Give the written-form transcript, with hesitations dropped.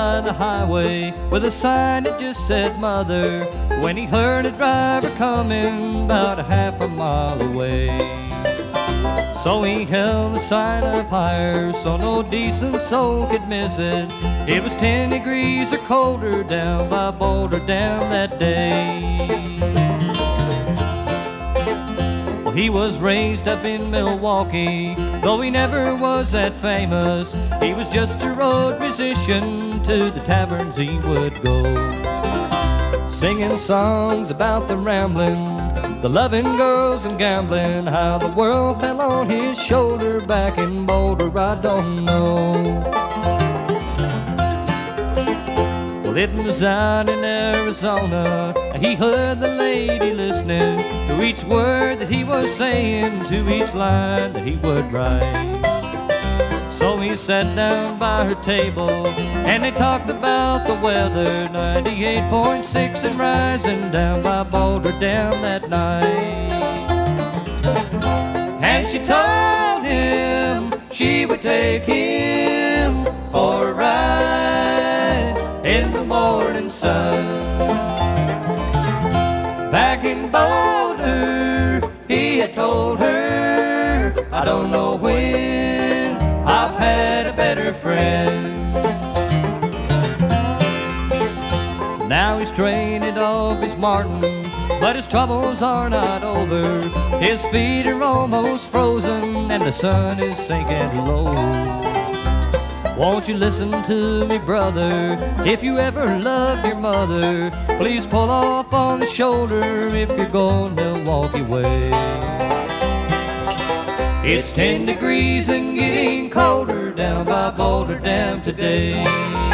by the highway with a sign that just said mother, when he heard a driver coming about a half a mile away. So he held the sign up higher so no decent soul could miss it. It was 10 degrees or colder down by Boulder Dam that day. Well, he was raised up in Milwaukee, though he never was that famous. He was just a road musician, to the taverns he would go, singing songs about the rambling, the loving girls and gambling. How the world fell on his shoulder back in Boulder, I don't know. Well, it was out in Arizona, and he heard the lady listening to each word that he was saying, to each line that he would write. So he sat down by her table, and they talked about the weather, 98.6 and rising down by Boulder Dam that night. And she told him she would take him for a ride in the morning sun. Back in Boulder, he had told her, I don't know when I've had a better friend. Now he's traded off his Martin, but his troubles are not over. His feet are almost frozen and the sun is sinking low. Won't you listen to me, brother? If you ever loved your mother, please pull off on the shoulder if you're going Milwaukee way. It's 10 degrees and getting colder down by Boulder Dam today.